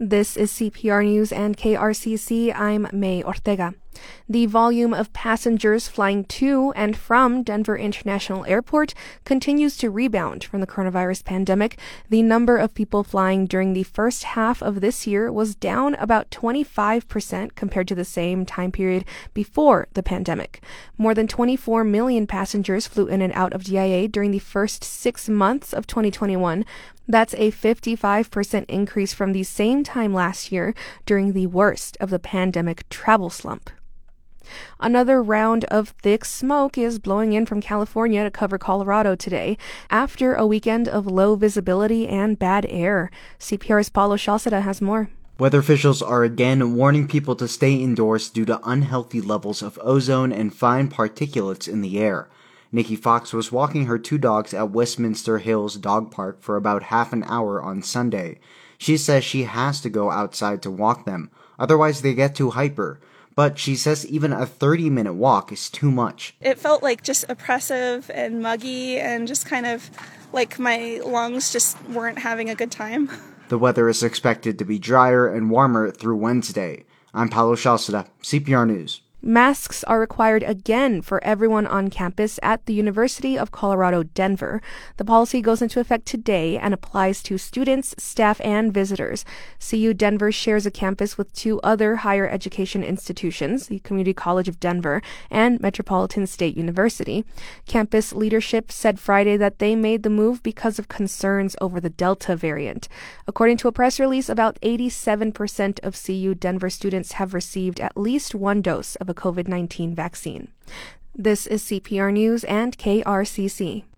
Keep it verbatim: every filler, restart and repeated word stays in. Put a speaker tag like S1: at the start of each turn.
S1: This is C P R News and K R C C. I'm May Ortega. The volume of passengers flying to and from Denver International Airport continues to rebound from the coronavirus pandemic. The number of people flying during the first half of this year was down about twenty-five percent compared to the same time period before the pandemic. More than twenty-four million passengers flew in and out of D I A during the first six months of twenty twenty-one. That's a fifty-five percent increase from the same time last year during the worst of the pandemic travel slump. Another round of thick smoke is blowing in from California to cover Colorado today after a weekend of low visibility and bad air. C P R's Paulo Shalceda has more.
S2: Weather officials are again warning people to stay indoors due to unhealthy levels of ozone and fine particulates in the air. Nikki Fox was walking her two dogs at Westminster Hills Dog Park for about half an hour on Sunday. She says she has to go outside to walk them, otherwise they get too hyper. But she says even a thirty-minute walk is too much.
S3: It felt like just oppressive and muggy and just kind of like my lungs just weren't having a good time.
S2: The weather is expected to be drier and warmer through Wednesday. I'm Paulo Shalceda, C P R News.
S1: Masks are required again for everyone on campus at the University of Colorado, Denver. The policy goes into effect today and applies to students, staff, and visitors. C U Denver shares a campus with two other higher education institutions, the Community College of Denver and Metropolitan State University. Campus leadership said Friday that they made the move because of concerns over the Delta variant. According to a press release, about eighty-seven percent of C U Denver students have received at least one dose of a COVID nineteen vaccine. This is C P R News and K R C C.